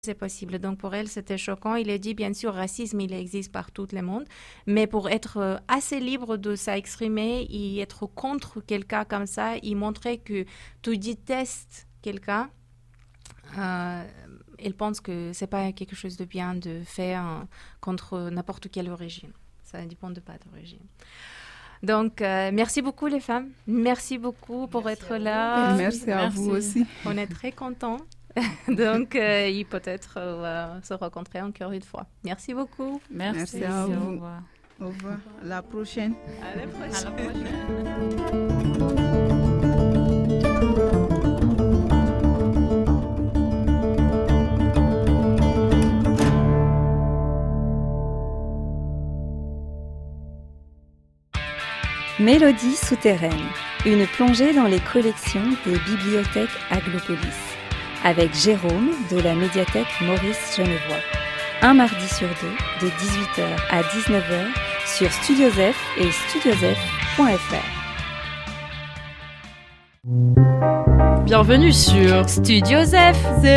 c'est possible. Donc pour elle, c'était choquant. Il a dit, bien sûr, racisme, il existe par tout le monde, mais pour être assez libre de s'exprimer et être contre quelqu'un comme ça, il montrait que tu détestes quelqu'un. Elle pense que c'est pas quelque chose de bien de faire contre n'importe quelle origine. Ça ne dépend pas d'origine. Donc, merci beaucoup les femmes. Merci beaucoup pour être là. Merci à vous aussi. On est très contents. Donc, et peut-être se rencontrer encore une fois. Merci beaucoup. Merci à vous. Au revoir. Au revoir. À la prochaine. À la prochaine. À la prochaine. Mélodie souterraine, une plongée dans les collections des bibliothèques Aglopolis, avec Jérôme de la médiathèque Maurice Genevoix. Un mardi sur deux, de 18h à 19h, sur Studio Zef et studiozef.fr. Bienvenue sur Studio Zef.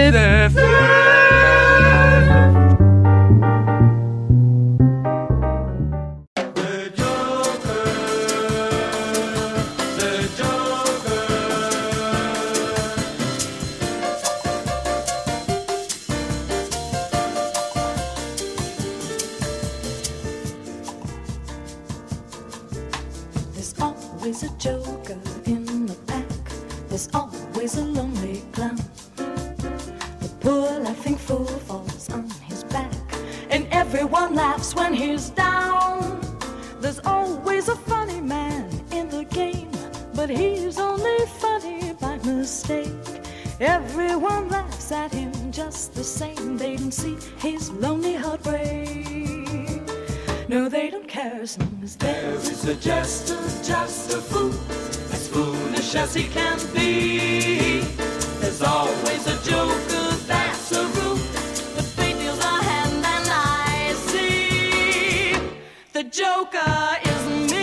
Everyone laughs at him just the same. They don't see his lonely heartbreak. No, they don't care as long as there is a jester, just a fool, as foolish as he can be. There's always a joker, that's a rule, but fate deals a hand and I see the joker is me.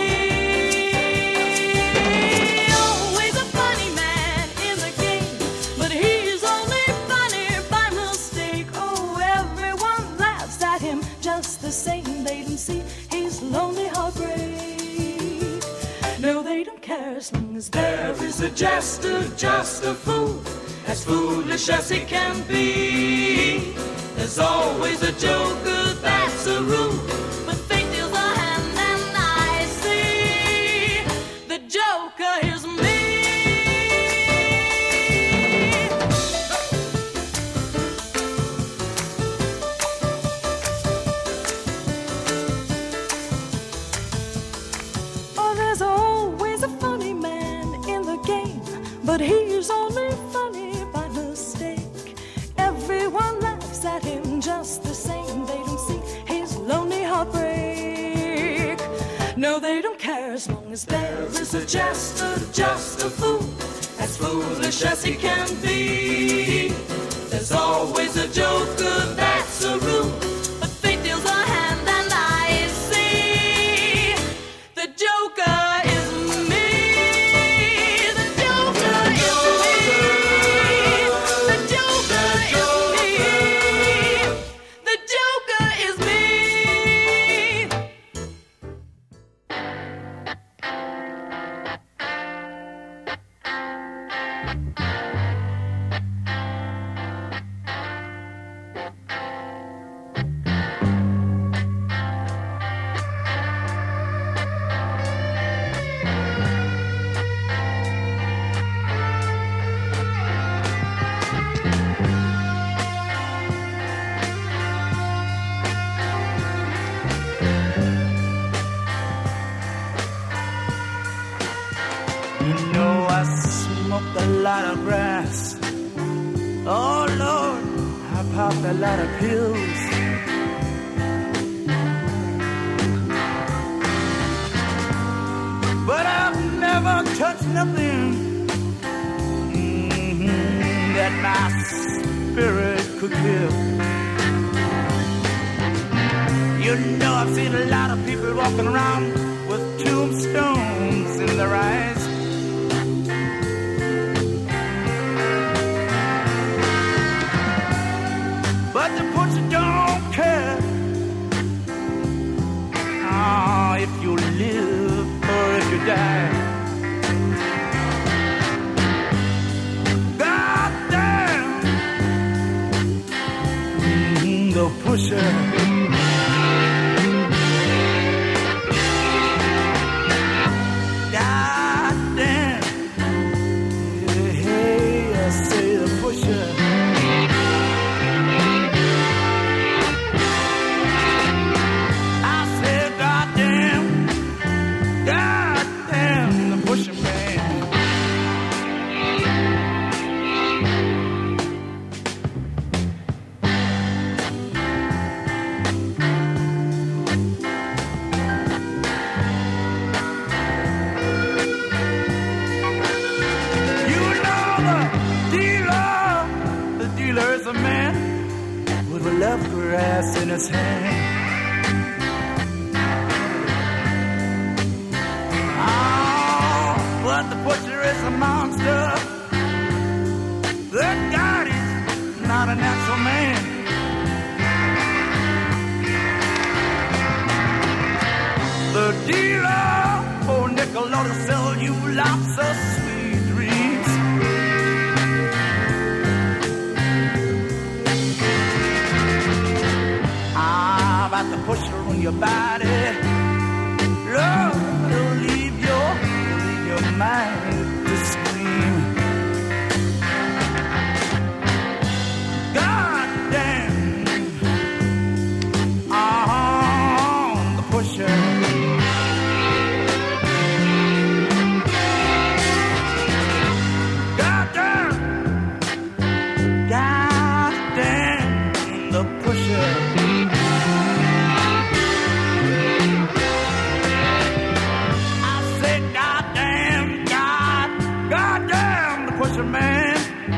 Same, they don't see his lonely heartbreak. No, they don't care as long as there is a jester, just a fool, as foolish as he can be. There's always a joker, that's a rule, but fate deals a hand and I see the joker is me. But he's only funny by mistake. Everyone laughs at him just the same. They don't see his lonely heartbreak. No, they don't care as long as there is a jester, just a fool, as foolish as he can be. There's always a joker, that's a rule, but fate deals a hand and I see the joker is me. A lot of grass. Oh Lord, I popped a lot of pills. But I've never touched nothing that my spirit could kill. You know, I've seen a lot of people walking around with tombstones in their eyes. but the pusher don't care. Ah, if you live or if you die. God damn, the pusher. In his hand. Oh, but the pusher is a monster. Good God, he's not a natural man. The dealer, oh nickel, ought to sell you lots of sweet dreams. About the pusher on your body, love will leave your mind to scream. God damn, the pusher. God damn, the pusher. Man,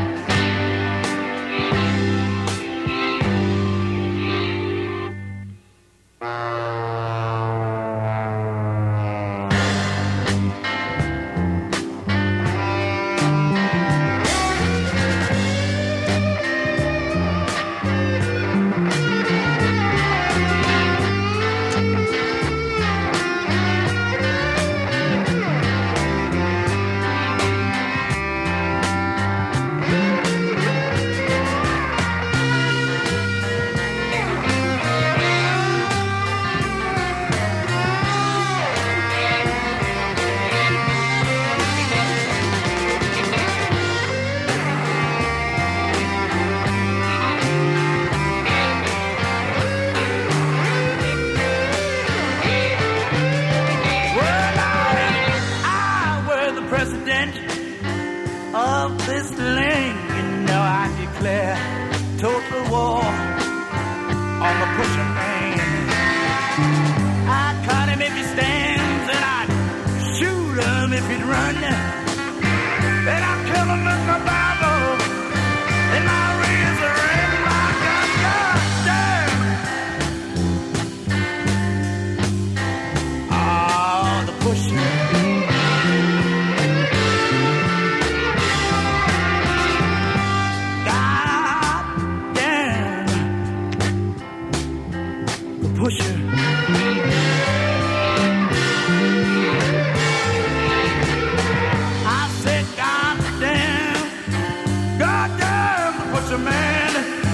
of this land, you know I declare total war on the pusher man. I cut him if he stands, and I'd shoot him if he'd run. Then I'd kill him with my Bible and my razor and my gun. God damn! Oh, the pusher. Pusher. I said, God damn, the pusher man.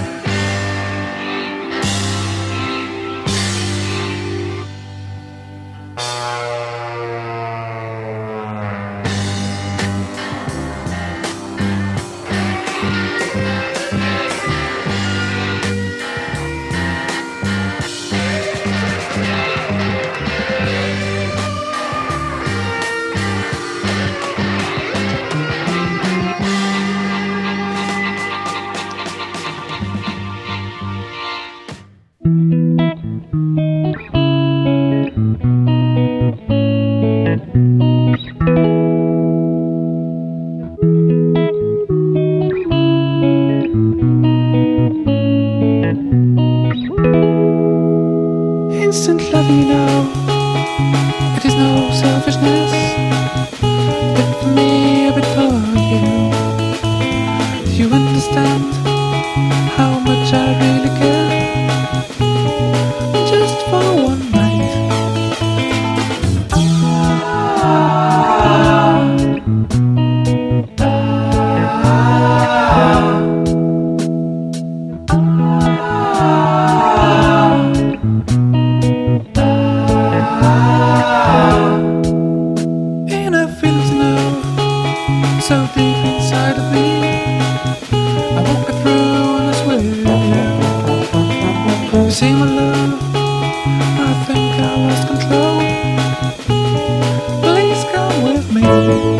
Instant love, you know, it is no selfishness, but for me, a bit for you. Do you understand how much I really care? see my love, I think I lost control. Please come with me.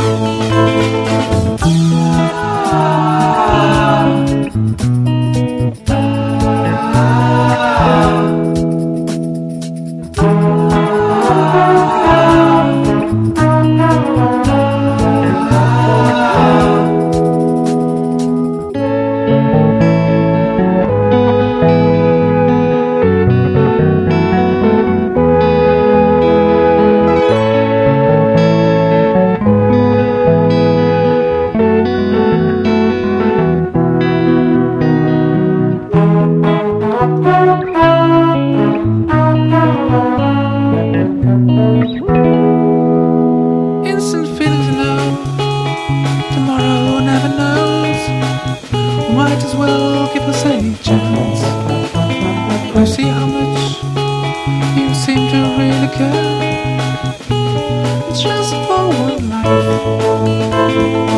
Instant feelings now, tomorrow never knows. Might as well give us any chance. I see how much you seem to really care. It's just for one life.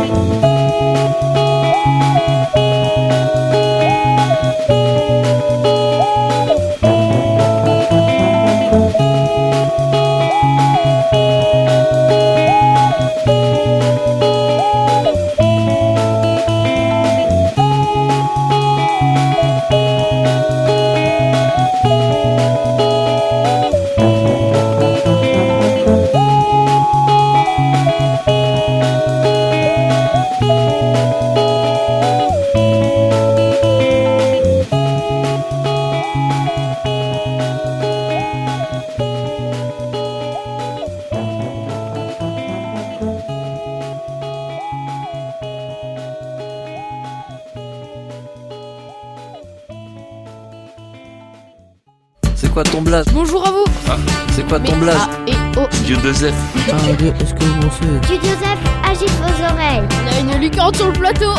C'est quoi ton blaze? Bonjour à vous. C'est quoi ton blaze? Et oh, Dieu Joseph. Est-ce que vous savez? Dieu Joseph, agite vos oreilles. on a une lucarne sur le plateau.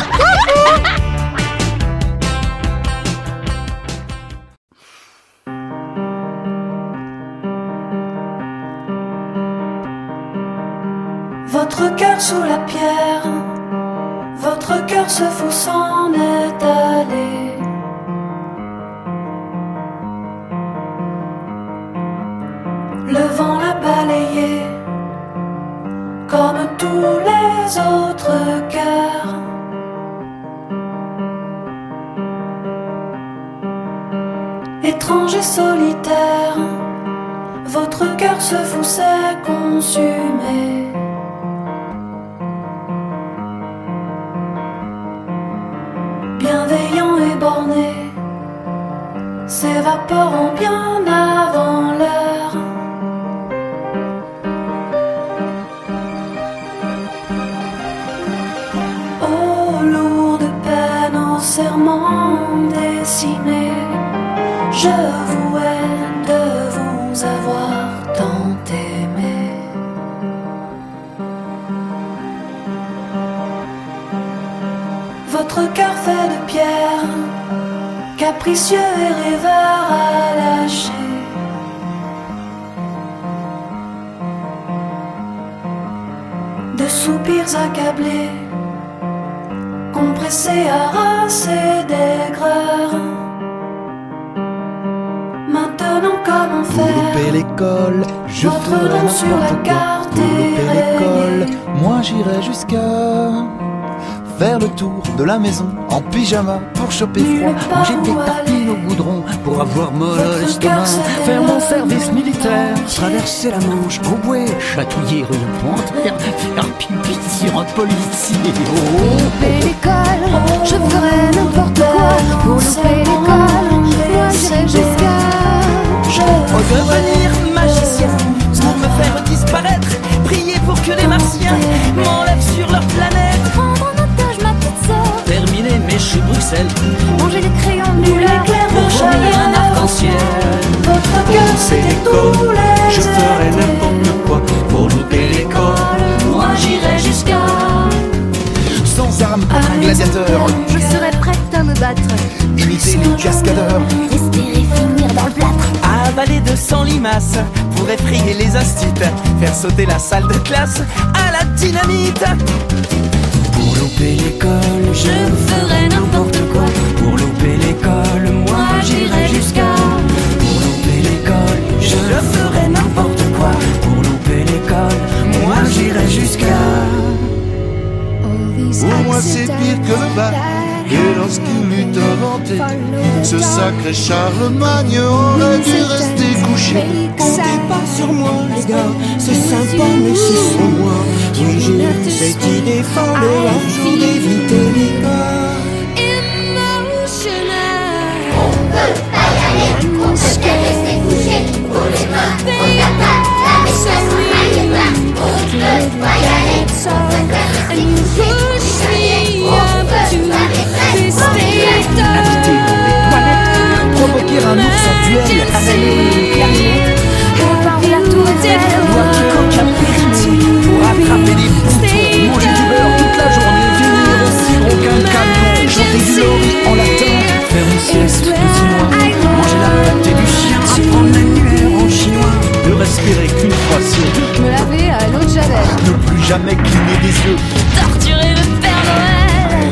Votre cœur sous la pierre, votre cœur se fout, s'en est allé. Le vent l'a balayé, comme tous les autres cœurs. Étrange et solitaire, votre cœur se fout, s'est consumé. Bienveillant et borné, s'évaporant bien avant l'heure. Oh, lourde peine, au serment décimé, je vous hais de vous avoir tant aimé. Votre cœur fait de pierre, capricieux et rêveur à lâcher. De soupirs accablés, compressés, harassés d'aigreur. Maintenant comment faire? Pour louper l'école, je Votre ferai nom sur la n'importe quoi. carte Pour louper est l'école, rayé. moi j'irai jusqu'à faire le tour de la maison en pyjama pour choper froid, manger des tartines au goudron pour avoir molle à l'estomac, faire mon service militaire, traverser la Manche au bouet, chatouiller une panthère, faire pipi sur un policier. Pour louper l'école, je ferai n'importe quoi. Pour louper l'école, moi j'irai jusqu'à Redevenir magicien pour me faire disparaître, prier pour que les martiens m'enlèvent sur leur planète. prendre en otage ma petite sœur, Terminer mes chez Bruxelles, manger des crayons de Nul couleur, éclair de changer un chaleur. arc-en-ciel. Votre cœur c'était tous les Je ferai étés. n'importe quoi pour louper l'école. Moi j'irai jusqu'à Sans armes contre un gladiateur, je serai prête à me battre, imiter les cascadeurs, espérer finir dans le plâtre. avaler 200 limaces pour effrayer les astites, faire sauter la salle de classe à la dynamite. Pour louper l'école, Je ferai n'importe quoi, pour louper l'école, moi moi j'irai jusqu'à Ce sacré Charlemagne aurait dû rester couché. Comptez pas sur moi les gars, c'est sympa mais c'est sur moi. Oui j'ai eu cette idée folle un jour d'éviter les gars. On peut pas y aller, on peut pas rester couché. Pour les mains, on peut pas laver sa maille bas. On peut pas y aller, on peut pas rester couché. On peut pas les fesses, on peut pas Inviter dans les toilettes, provoquer un ours en duel, avaler une clarinette, boire du coca apéritif pour attraper les boutons, manger du beurre toute la journée, finir aussi gros qu'un camion, chanter du lori en latin, faire une sieste de 6 mois, manger la pâtée du chien, apprendre l'annuaire en chinois, ne respirer qu'une fois sur deux, me laver à l'eau de Javel, ne plus jamais cligner des yeux, torturer le Père Noël.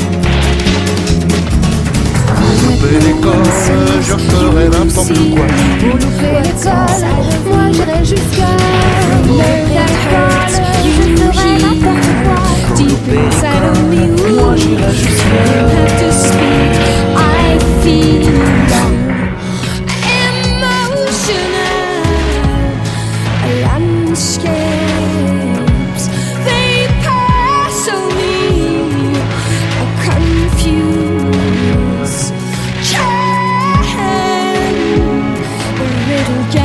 pour louper l'école, je ferai n'importe quoi. Pour louper l'école, moi j'irai jusqu'à l'école. Je ferai n'importe quoi. Deep inside of me, moi j'irai jusqu'à have to speak. I feel emotional landscapes. They pass on me, confused. A little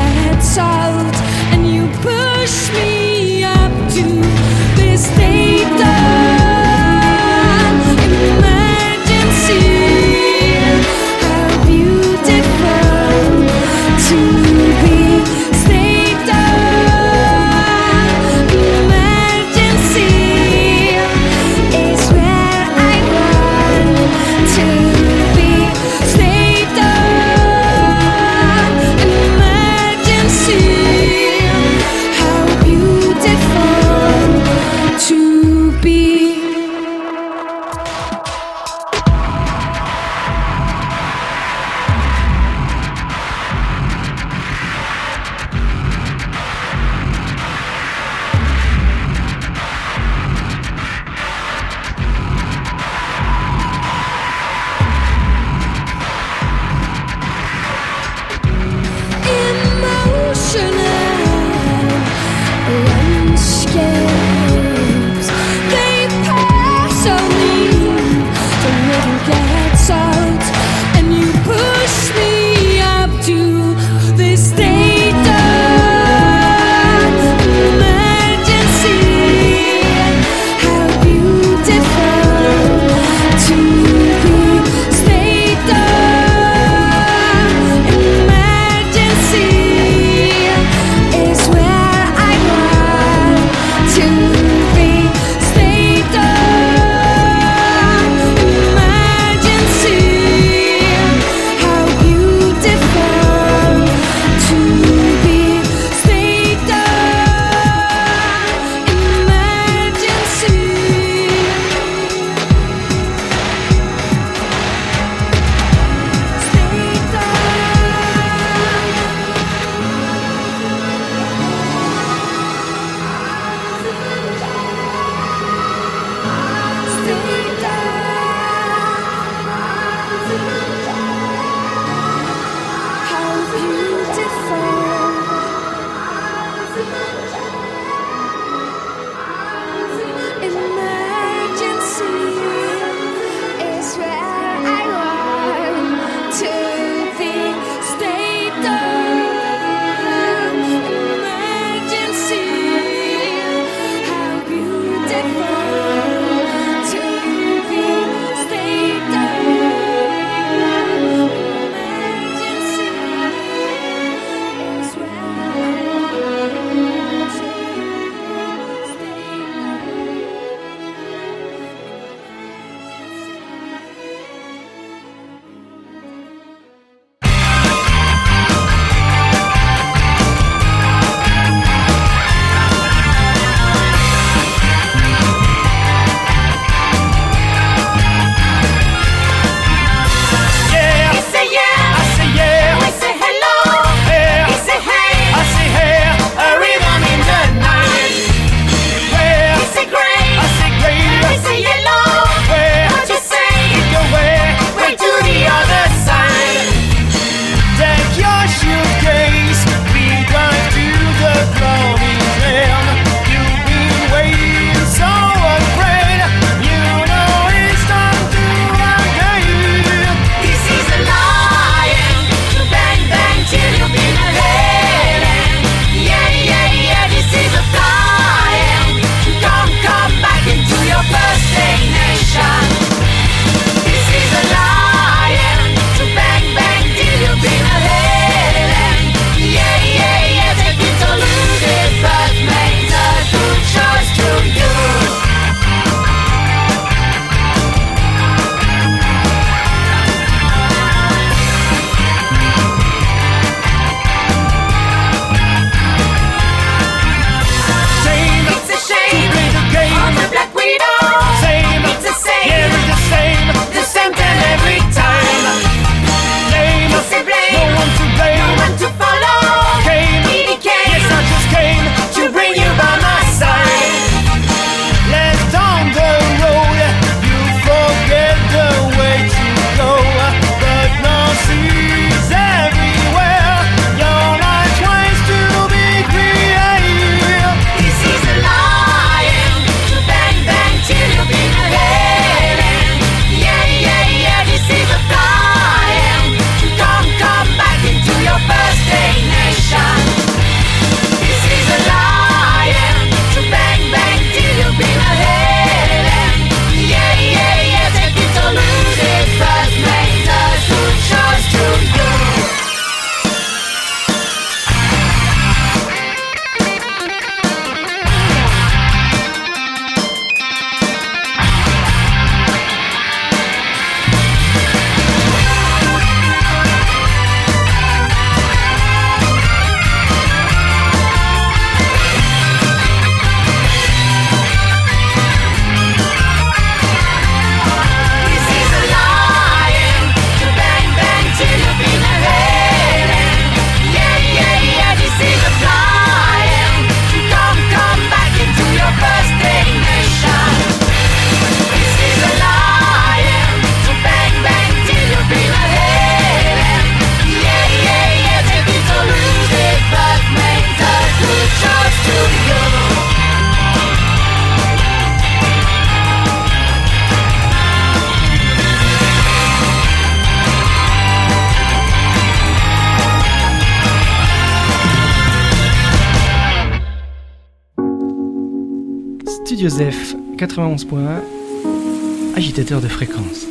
Joseph, 91.1, agitateur de fréquence.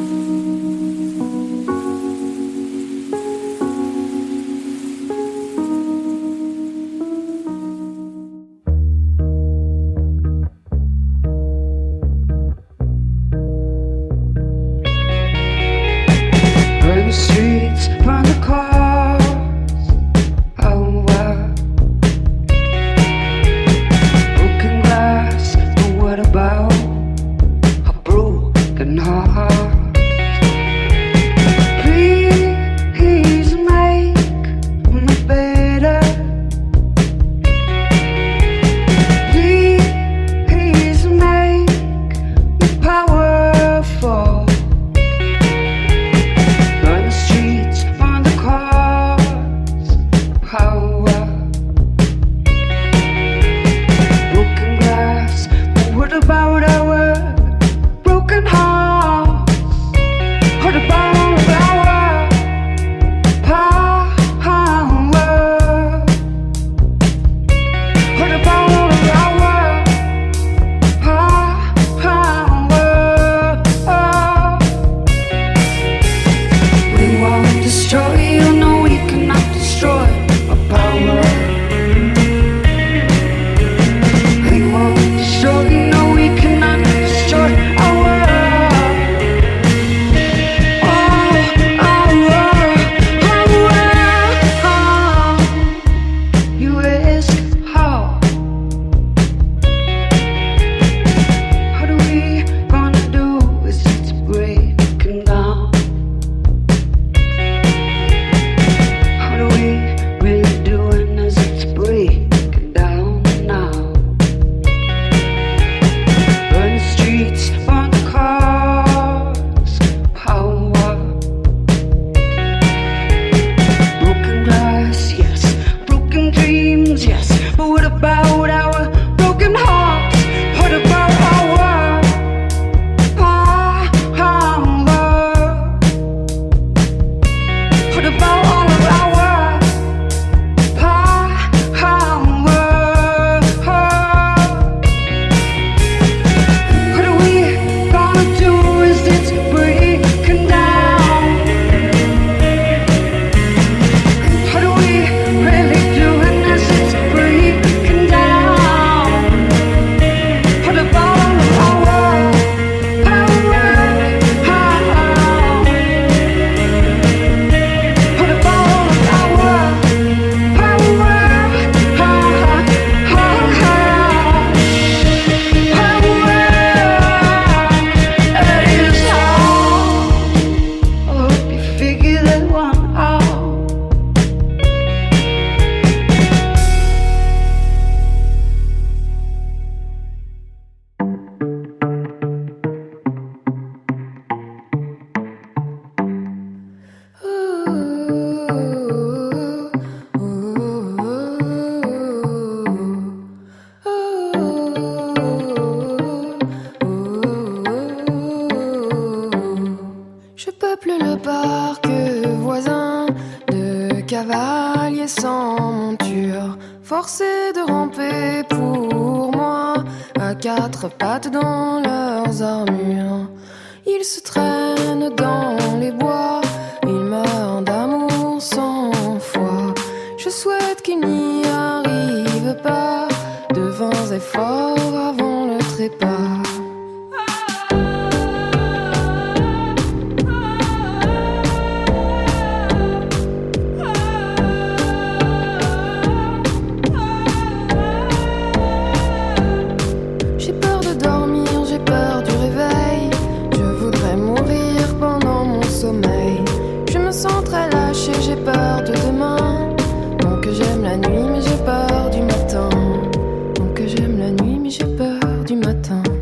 forcés de ramper pour moi, à quatre pattes dans leurs armures. Ils se traînent dans les bois, ils meurent d'amour sans foi. Je souhaite qu'ils n'y arrivent pas, de vains efforts avant le trépas. J'ai peur de demain, donc j'aime la nuit mais j'ai peur du matin. Donc j'aime la nuit mais j'ai peur du matin.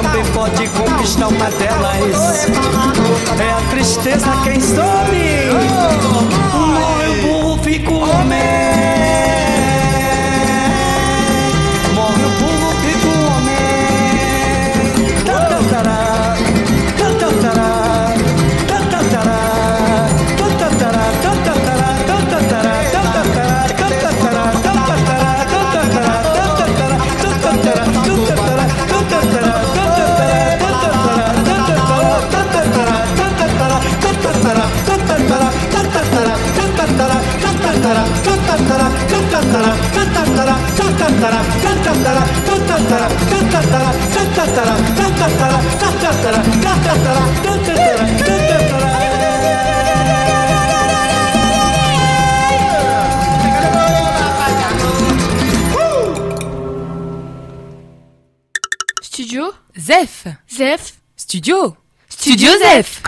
também pode conquistar uma delas. É a tristeza quem some. Morre o burro, fica o homem. Morre o burro, fica o homem. Tatatara, tatatara, tatatara, tatatara, tatatara, tatatara, Studio Zef. Zef. Studio Zef.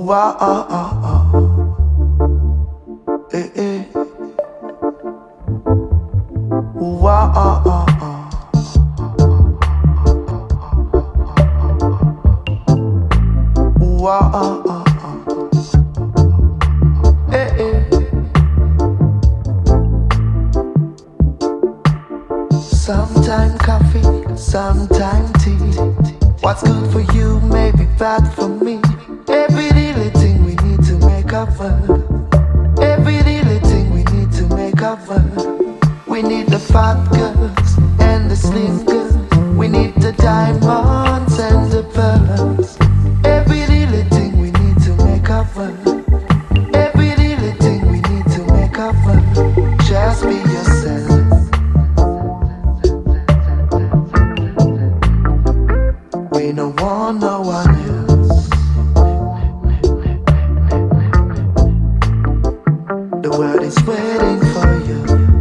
Ooh, ah, ah, ah, ah. Eh, eh. Ooh, ah, ah, ah, ah. Ooh, ah, ah, ah, ah. Eh, eh. Sometime coffee, sometime tea. What's good for you may be bad for me. Every little thing we need to make up for. Every little thing we need to make up for. We need the fat girls and the slim girls. We need the diamonds and the pearls. Every little thing we need to make up for. Every little thing we need to make up for. Just be yourself. We don't want no one else. The world is waiting for you.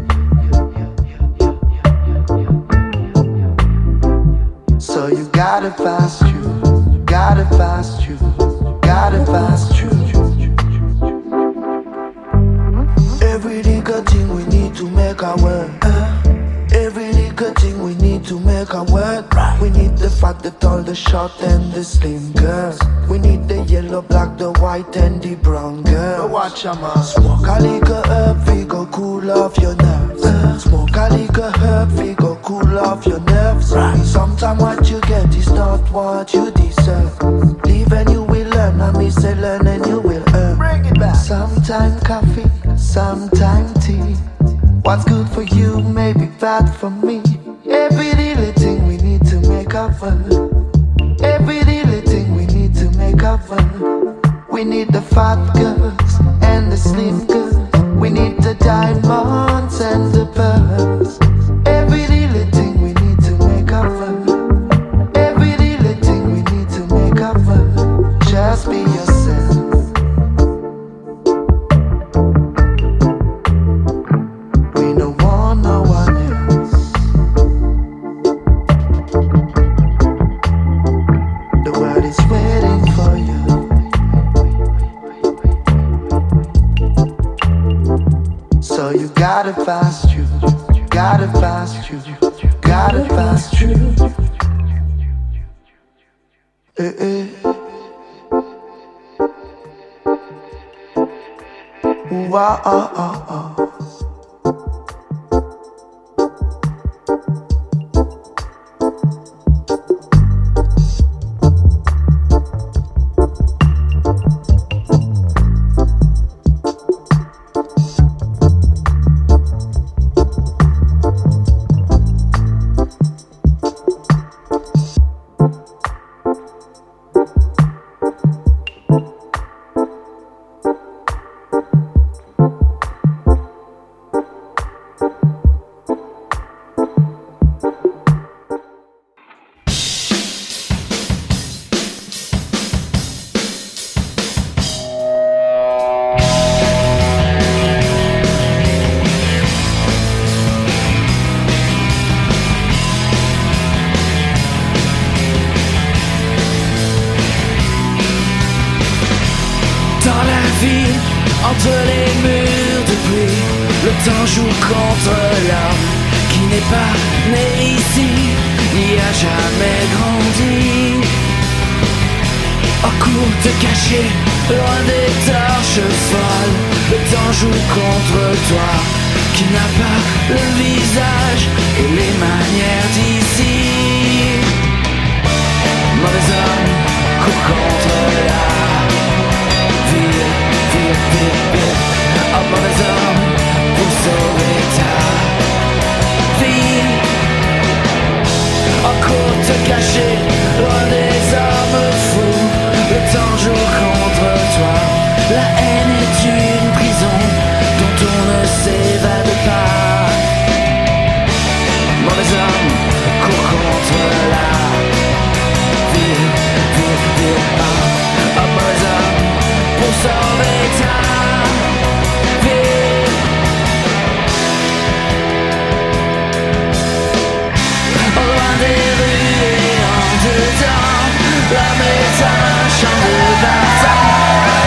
So you gotta pass through, gotta pass through, gotta pass through. Every little thing we need to make our work. Every little thing we need to make our work. We need the fat, the tall, the short and the slim girls. We need the yellow, black, the white and the brown girl. Watch your mouth. Smoke a little herb, we go cool off your nerves. Smoke a little herb, we go cool off your nerves. Sometimes what you get is not what you deserve. Live and you will learn, I mean say learn and you will earn. Bring it back. Sometime coffee, sometime tea. What's good for you may be bad for me. Every little thing we need to make up for. Every little thing we need to make up for. We need the fat girls and the slim girls. We need the diamonds and the pearls. Every little thing we need to make up for. Every little thing we need to make up for. Just be yourself. We don't want no one else. The world is waiting for you. So you gotta pass through, you gotta pass through, you gotta pass through. Eh, eh. Ooh, ah, ah, ah, ah. Entre les murs de pluie, le temps joue contre l'homme qui n'est pas né ici, n'y a jamais grandi. En courte cachée, loin des torches folles, le temps joue contre toi qui n'a pas le visage et les manières d'ici. Mauvais homme, court contre la ville. Un mauvais homme pour sauver ta vie. En courte cachée, loin des hommes fous, le temps joue contre toi. La haine est une prison dont on ne s'évade pas. Mauvais homme, court contre la ville. Un mauvais homme pour sauver ta vie. Loin des rues et en dedans, l'homme est un champ de bataille.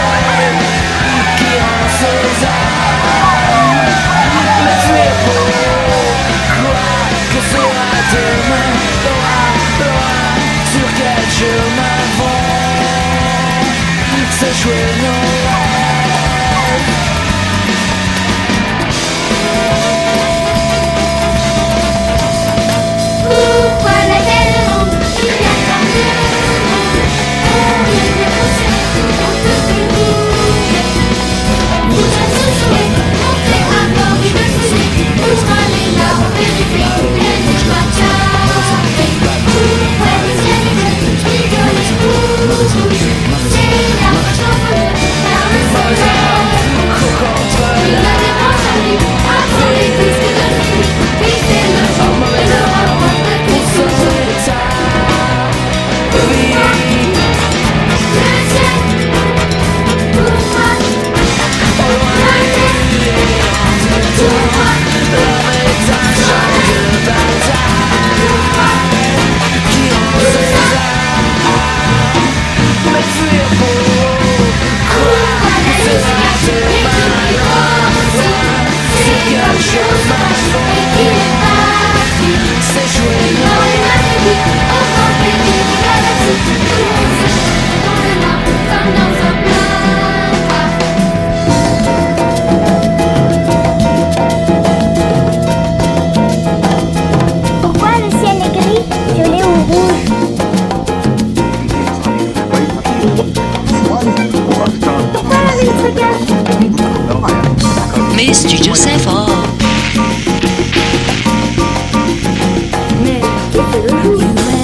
chemin font. Il est parti, c'est joué dans les magnifiques, au grand pays galactique. Tout le monde se jette dans le noir, comme dans un placard. Pourquoi le ciel est gris, violet ou rouge? Pourquoi la ville se cache? Mais Studio Joseph, Mais qui fait le jour?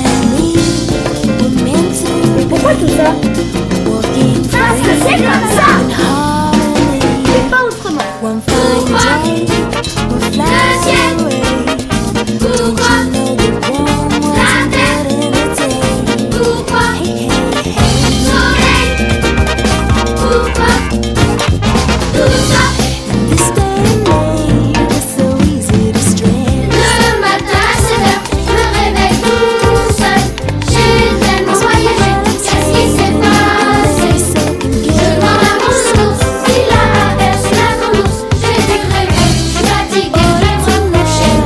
Mais pourquoi tout ça? Parce que c'est comme ça! Et pas autrement. Pourquoi? Le ciel. Pourquoi? La terre. Pourquoi? Soleil. Pourquoi? Tout ça. Le matin à 7 heures, je me réveille tout seul. J'ai tellement voyagé, qu'est-ce qui s'est passé? Je demande à mon ours, il a aperçu la grande ours. J'ai été crevée, je suis fatiguée, je vais me coucher.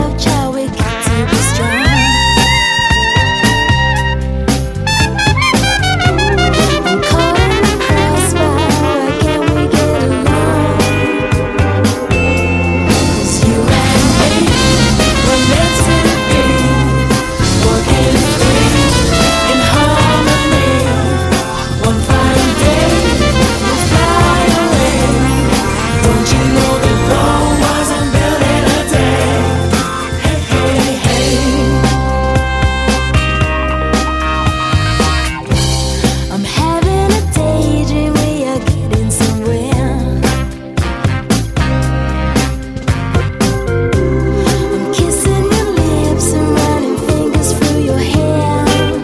I'm having a daydream, we are getting somewhere. I'm kissing your lips and running fingers through your hair.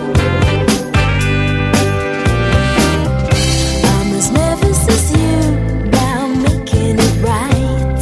I'm as nervous as you about making it right.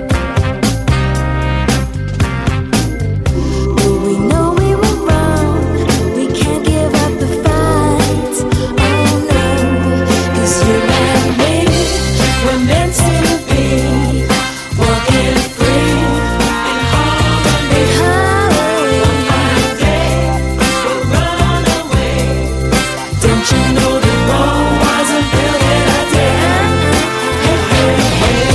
But we know we were wrong, we can't give up the fight. Oh no, 'cause you and me, we're meant to be walking free in harmony. One fine day, we'll run away. Don't you know the road wasn't built in a day? Hey, hey, hey.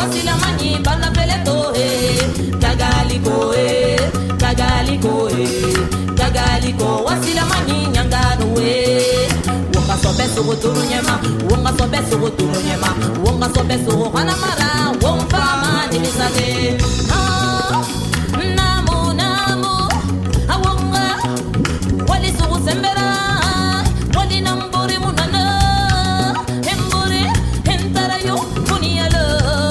wasila manyi bana peleto kagaliko kagaliko wasila manyi nyangano wonga sobe suru turu nyema wonga sobe suru turu nyema wonga sobe suru hana mara wonga mani misale namo namo awonga wali suru sembera wali namburi munana emburi entarayo kunialo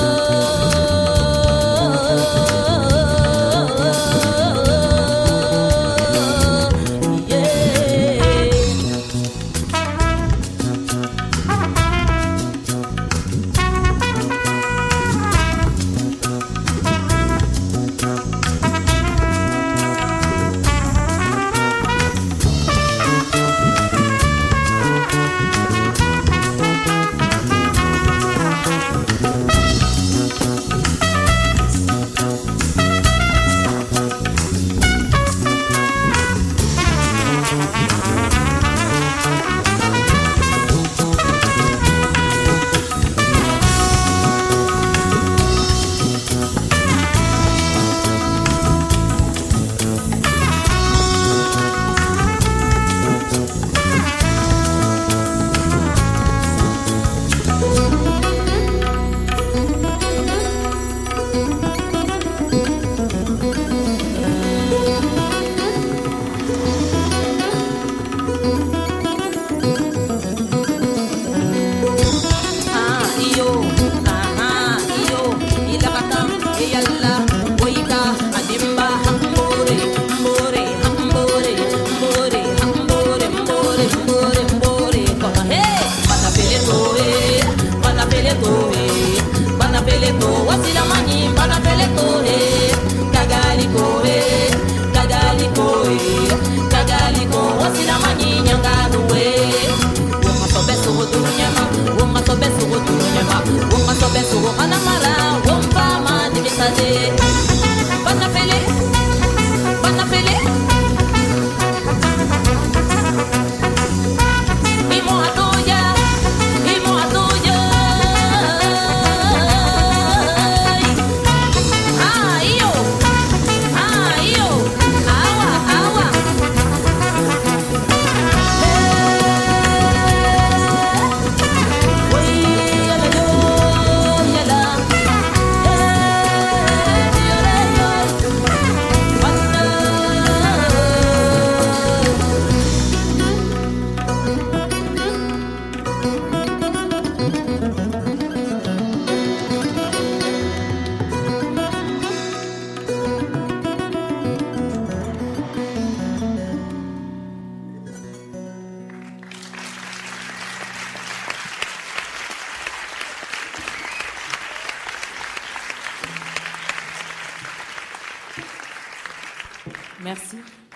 Merci.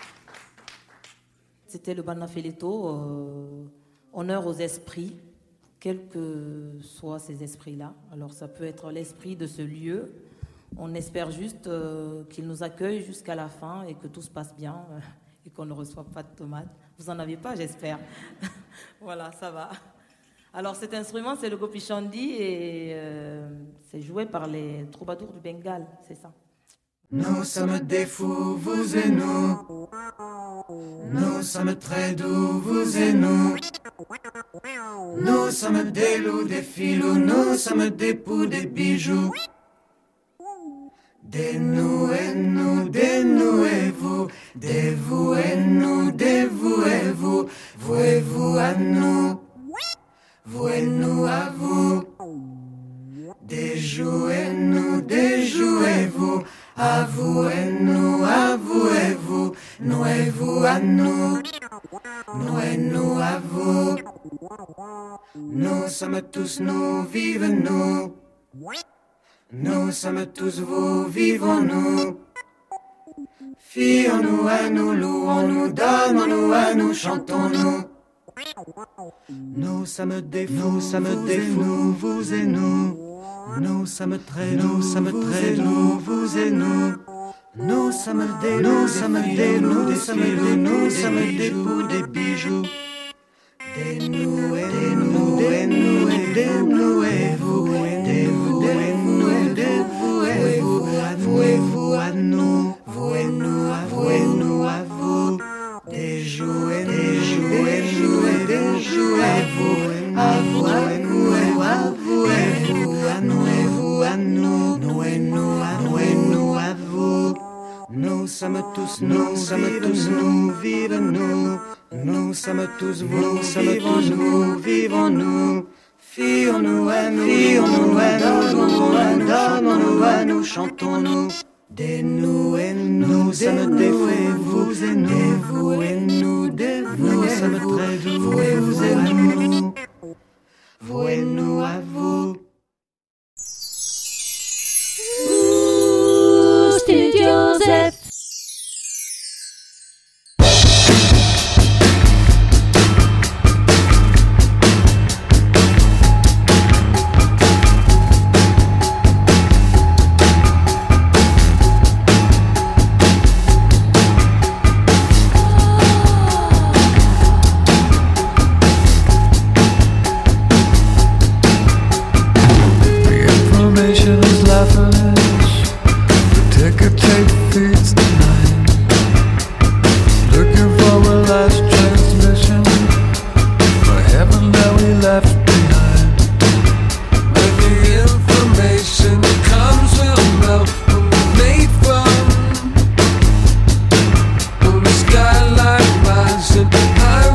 C'était le Banafeleto, honneur aux esprits, quels que soient ces esprits-là. Alors ça peut être l'esprit de ce lieu. On espère juste qu'il nous accueille jusqu'à la fin et que tout se passe bien et qu'on ne reçoive pas de tomates. Vous n'en avez pas, j'espère. Voilà, ça va. Alors cet instrument, c'est le gopichandi et c'est joué par les troubadours du Bengale, c'est ça. Nous sommes des fous, vous et nous. Nous sommes très doux, vous et nous. Nous sommes des loups, des filous, nous sommes des poux, des bijoux. Des nous et nous, des nous et vous. Des vous et nous, des vous et vous. Vous et vous à nous. Vous et nous à vous. Des joues et nous, des joues et vous. À vous et nous, à vous et vous. Nous et vous à nous. Nous et nous à vous. Nous sommes tous nous, vivons-nous. Nous sommes tous vous, vivons-nous. Fions-nous à nous, louons-nous, donnons-nous à nous, chantons-nous. Nous sommes des fous, vous et nous. Nous sommes très doux, vous et nous. Nous sommes des loups, nous sommes des loups, nous sommes des poux, des bijoux. Des nous et nous, des nous et vous, des vous et nous. jouez-vous, à vous, à nous, à vous, et vous, à nous, et vous, à nous, nous et nous, à nous et nous, à vous. Nous sommes tous, nous sommes tous, nous vivons nous. Nous sommes tous vous, nous sommes tous nous, vivons-nous. Fions-nous à nous, fions-nous à nous, donnons-nous à nous, chantons-nous. Des nous et nous sommes des vous et vous et nous, des vous et nous, nous sommes très doux, vous et vous et nous. Vous et nous à vous.